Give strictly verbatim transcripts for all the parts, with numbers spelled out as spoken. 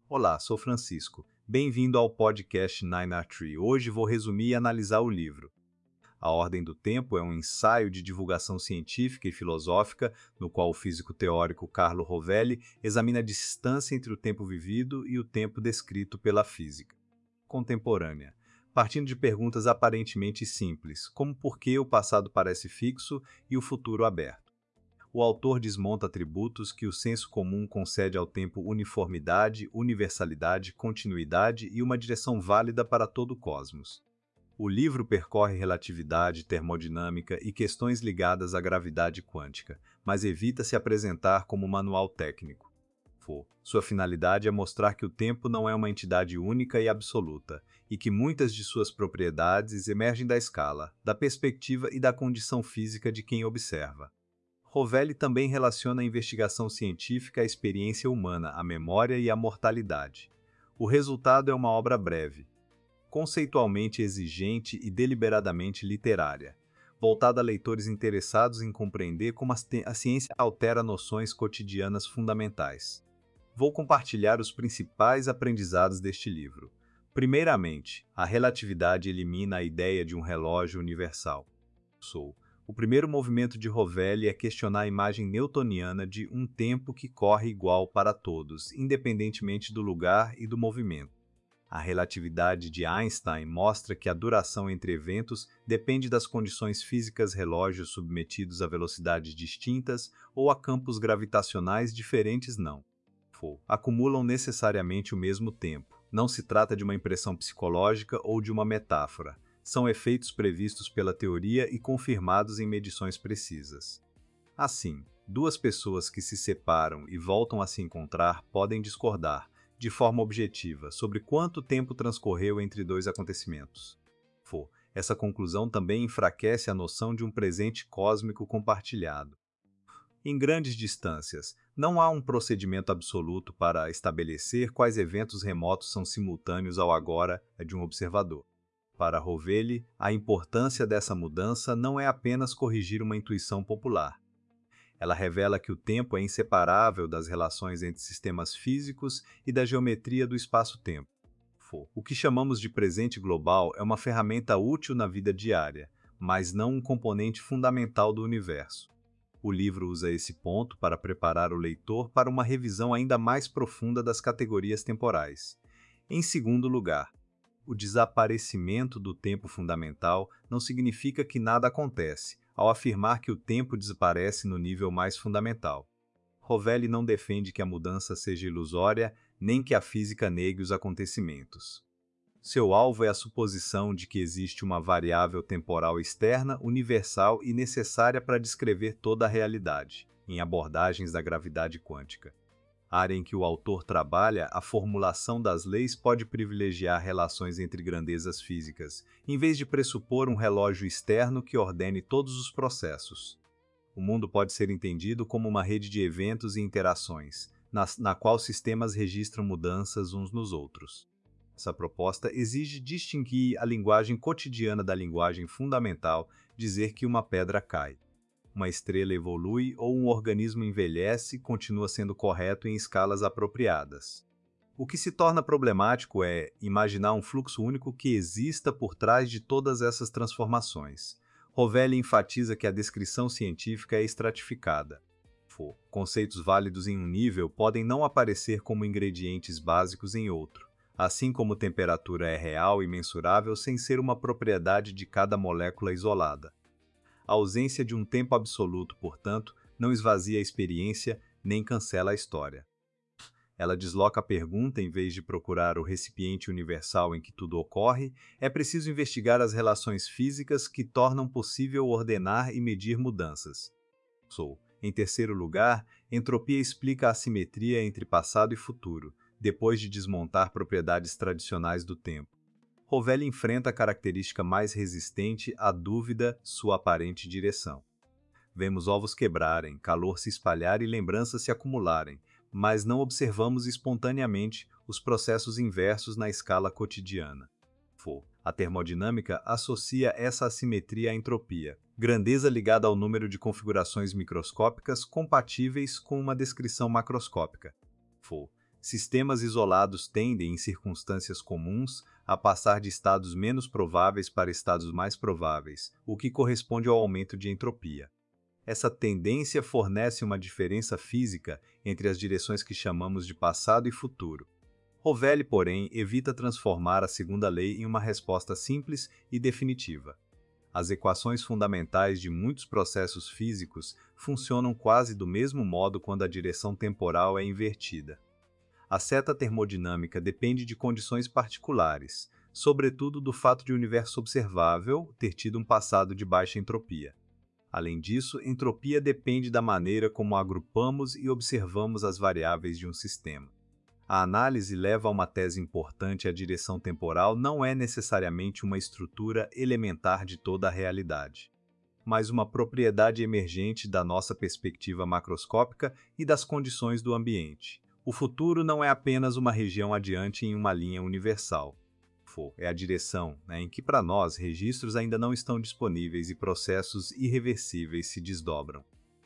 Olá, sou Francisco. Bem-vindo ao podcast Nine R Tree. Hoje vou resumir e analisar o livro. A Ordem do Tempo é um ensaio de divulgação científica e filosófica no qual o físico teórico Carlo Rovelli examina a distância entre o tempo vivido e o tempo descrito pela física contemporânea, partindo de perguntas aparentemente simples, como por que o passado parece fixo e o futuro aberto. O autor desmonta atributos que o senso comum concede ao tempo: uniformidade, universalidade, continuidade e uma direção válida para todo o cosmos. O livro percorre relatividade, termodinâmica e questões ligadas à gravidade quântica, mas evita se apresentar como manual técnico. Sua finalidade é mostrar que o tempo não é uma entidade única e absoluta, e que muitas de suas propriedades emergem da escala, da perspectiva e da condição física de quem observa. Rovelli também relaciona a investigação científica à experiência humana, à memória e à mortalidade. O resultado é uma obra breve, conceitualmente exigente e deliberadamente literária, voltada a leitores interessados em compreender como a ciência altera noções cotidianas fundamentais. Vou compartilhar os principais aprendizados deste livro. Primeiramente, a relatividade elimina a ideia de um relógio universal. Sou. O primeiro movimento de Rovelli é questionar a imagem newtoniana de um tempo que corre igual para todos, independentemente do lugar e do movimento. A relatividade de Einstein mostra que a duração entre eventos depende das condições físicas: relógios submetidos a velocidades distintas ou a campos gravitacionais diferentes não acumulam necessariamente o mesmo tempo. Não se trata de uma impressão psicológica ou de uma metáfora. São efeitos previstos pela teoria e confirmados em medições precisas. Assim, duas pessoas que se separam e voltam a se encontrar podem discordar, de forma objetiva, sobre quanto tempo transcorreu entre dois acontecimentos. Essa conclusão também enfraquece a noção de um presente cósmico compartilhado. Em grandes distâncias, não há um procedimento absoluto para estabelecer quais eventos remotos são simultâneos ao agora de um observador. Para Rovelli, a importância dessa mudança não é apenas corrigir uma intuição popular. Ela revela que o tempo é inseparável das relações entre sistemas físicos e da geometria do espaço-tempo. O que chamamos de presente global é uma ferramenta útil na vida diária, mas não um componente fundamental do universo. O livro usa esse ponto para preparar o leitor para uma revisão ainda mais profunda das categorias temporais. Em segundo lugar, o desaparecimento do tempo fundamental não significa que nada acontece, ao afirmar que o tempo desaparece no nível mais fundamental. Rovelli não defende que a mudança seja ilusória, nem que a física negue os acontecimentos. Seu alvo é a suposição de que existe uma variável temporal externa, universal e necessária para descrever toda a realidade, em abordagens da gravidade quântica. A área em que o autor trabalha, a formulação das leis pode privilegiar relações entre grandezas físicas, em vez de pressupor um relógio externo que ordene todos os processos. O mundo pode ser entendido como uma rede de eventos e interações, na, na qual sistemas registram mudanças uns nos outros. Essa proposta exige distinguir a linguagem cotidiana da linguagem fundamental, dizer que uma pedra cai, uma estrela evolui ou um organismo envelhece continua sendo correto em escalas apropriadas. O que se torna problemático é imaginar um fluxo único que exista por trás de todas essas transformações. Rovelli enfatiza que a descrição científica é estratificada. Conceitos válidos em um nível podem não aparecer como ingredientes básicos em outro. Assim como temperatura é real e mensurável sem ser uma propriedade de cada molécula isolada. A ausência de um tempo absoluto, portanto, não esvazia a experiência nem cancela a história. Ela desloca a pergunta em vez de procurar o recipiente universal em que tudo ocorre, é preciso investigar as relações físicas que tornam possível ordenar e medir mudanças. Sou. Em terceiro lugar, entropia explica a assimetria entre passado e futuro, depois de desmontar propriedades tradicionais do tempo. Rovelli enfrenta a característica mais resistente à dúvida, sua aparente direção. Vemos ovos quebrarem, calor se espalhar e lembranças se acumularem, mas não observamos espontaneamente os processos inversos na escala cotidiana. A termodinâmica associa essa assimetria à entropia, grandeza ligada ao número de configurações microscópicas compatíveis com uma descrição macroscópica. Sistemas isolados tendem, em circunstâncias comuns, a passar de estados menos prováveis para estados mais prováveis, o que corresponde ao aumento de entropia. Essa tendência fornece uma diferença física entre as direções que chamamos de passado e futuro. Rovelli, porém, evita transformar a segunda lei em uma resposta simples e definitiva. As equações fundamentais de muitos processos físicos funcionam quase do mesmo modo quando a direção temporal é invertida. A seta termodinâmica depende de condições particulares, sobretudo do fato de o universo observável ter tido um passado de baixa entropia. Além disso, entropia depende da maneira como agrupamos e observamos as variáveis de um sistema. A análise leva a uma tese importante: a direção temporal não é necessariamente uma estrutura elementar de toda a realidade, mas uma propriedade emergente da nossa perspectiva macroscópica e das condições do ambiente. O futuro não é apenas uma região adiante em uma linha universal. É a direção, né, em que para nós registros ainda não estão disponíveis e processos irreversíveis se desdobram.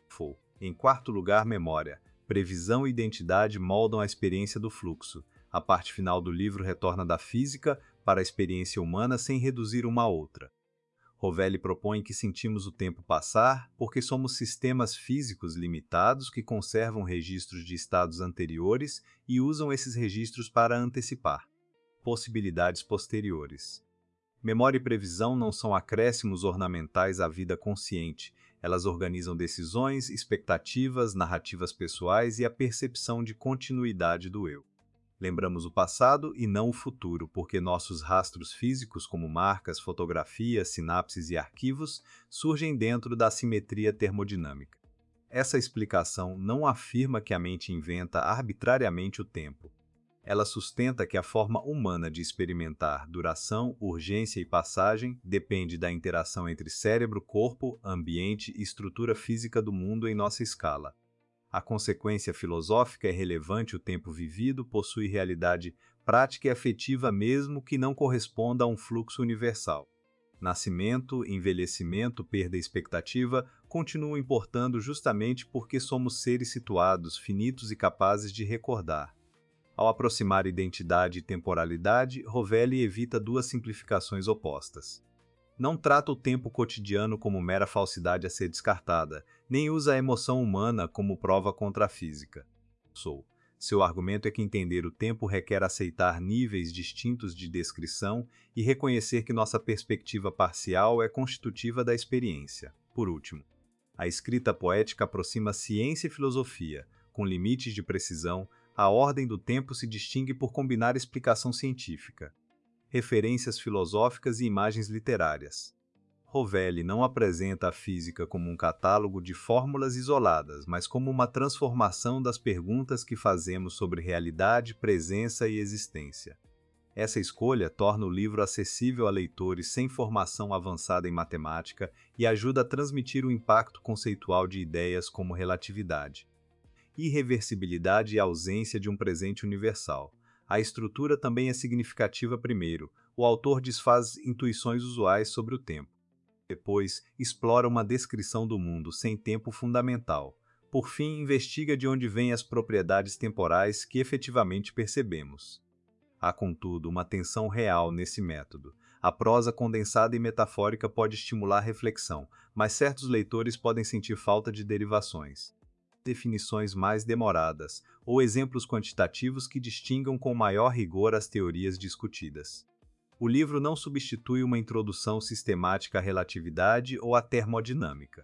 Em quarto lugar, memória. Previsão e identidade moldam a experiência do fluxo. A parte final do livro retorna da física para a experiência humana sem reduzir uma a outra. Rovelli propõe que sentimos o tempo passar porque somos sistemas físicos limitados que conservam registros de estados anteriores e usam esses registros para antecipar possibilidades posteriores. Memória e previsão não são acréscimos ornamentais à vida consciente. Elas organizam decisões, expectativas, narrativas pessoais e a percepção de continuidade do eu. Lembramos o passado e não o futuro, porque nossos rastros físicos, como marcas, fotografias, sinapses e arquivos, surgem dentro da simetria termodinâmica. Essa explicação não afirma que a mente inventa arbitrariamente o tempo. Ela sustenta que a forma humana de experimentar duração, urgência e passagem depende da interação entre cérebro, corpo, ambiente e estrutura física do mundo em nossa escala. A consequência filosófica é relevante: o tempo vivido possui realidade prática e afetiva mesmo que não corresponda a um fluxo universal. Nascimento, envelhecimento, perda e expectativa continuam importando justamente porque somos seres situados, finitos e capazes de recordar. Ao aproximar identidade e temporalidade, Rovelli evita duas simplificações opostas. Não trata o tempo cotidiano como mera falsidade a ser descartada, nem usa a emoção humana como prova contra a física. Sou. Seu argumento é que entender o tempo requer aceitar níveis distintos de descrição e reconhecer que nossa perspectiva parcial é constitutiva da experiência. Por último, a escrita poética aproxima ciência e filosofia, com limites de precisão. A ordem do tempo se distingue por combinar explicação científica, referências filosóficas e imagens literárias. Rovelli não apresenta a física como um catálogo de fórmulas isoladas, mas como uma transformação das perguntas que fazemos sobre realidade, presença e existência. Essa escolha torna o livro acessível a leitores sem formação avançada em matemática e ajuda a transmitir o impacto conceitual de ideias como relatividade, irreversibilidade e ausência de um presente universal. A estrutura também é significativa. Primeiro, o autor desfaz intuições usuais sobre o tempo. Depois, explora uma descrição do mundo sem tempo fundamental. Por fim, investiga de onde vêm as propriedades temporais que efetivamente percebemos. Há, contudo, uma tensão real nesse método. A prosa condensada e metafórica pode estimular reflexão, mas certos leitores podem sentir falta de derivações, definições mais demoradas, ou exemplos quantitativos que distingam com maior rigor as teorias discutidas. O livro não substitui uma introdução sistemática à relatividade ou à termodinâmica.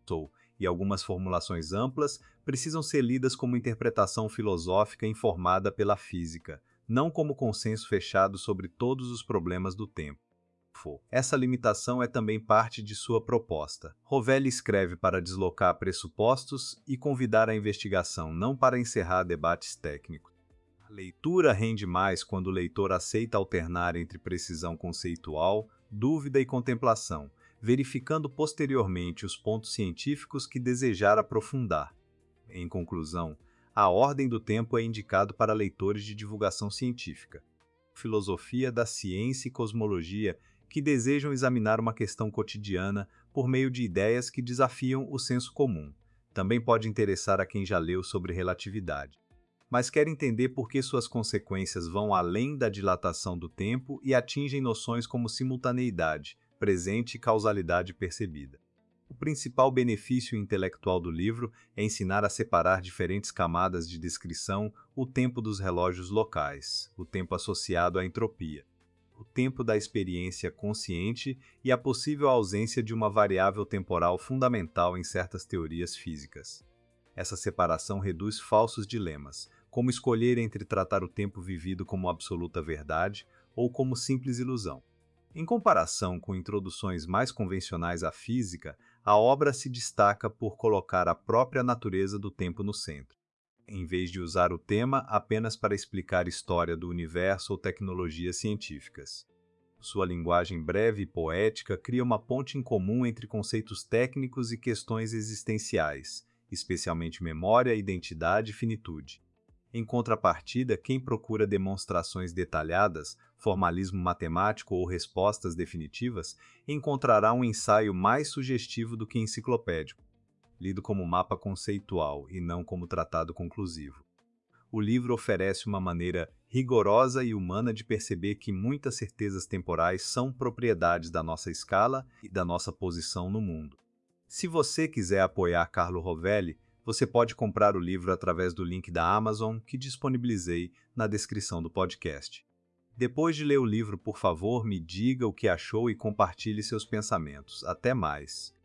E algumas formulações amplas precisam ser lidas como interpretação filosófica informada pela física, não como consenso fechado sobre todos os problemas do tempo. Essa limitação é também parte de sua proposta. Rovelli escreve para deslocar pressupostos e convidar a investigação, não para encerrar debates técnicos. A leitura rende mais quando o leitor aceita alternar entre precisão conceitual, dúvida e contemplação, verificando posteriormente os pontos científicos que desejar aprofundar. Em conclusão, A Ordem do Tempo é indicado para leitores de divulgação científica, filosofia da ciência e cosmologia que desejam examinar uma questão cotidiana por meio de ideias que desafiam o senso comum. Também pode interessar a quem já leu sobre relatividade. mas quer entender por que suas consequências vão além da dilatação do tempo e atingem noções como simultaneidade, presente e causalidade percebida. O principal benefício intelectual do livro é ensinar a separar diferentes camadas de descrição: o tempo dos relógios locais, o tempo associado à entropia, o tempo da experiência consciente e a possível ausência de uma variável temporal fundamental em certas teorias físicas. Essa separação reduz falsos dilemas, como escolher entre tratar o tempo vivido como absoluta verdade ou como simples ilusão. Em comparação com introduções mais convencionais à física, a obra se destaca por colocar a própria natureza do tempo no centro, em vez de usar o tema apenas para explicar história do universo ou tecnologias científicas. Sua linguagem breve e poética cria uma ponte em comum entre conceitos técnicos e questões existenciais, especialmente memória, identidade e finitude. Em contrapartida, quem procura demonstrações detalhadas, formalismo matemático ou respostas definitivas, encontrará um ensaio mais sugestivo do que enciclopédico, lido como mapa conceitual e não como tratado conclusivo. O livro oferece uma maneira rigorosa e humana de perceber que muitas certezas temporais são propriedades da nossa escala e da nossa posição no mundo. Se você quiser apoiar Carlo Rovelli, você pode comprar o livro através do link da Amazon que disponibilizei na descrição do podcast. Depois de ler o livro, por favor, me diga o que achou e compartilhe seus pensamentos. Até mais!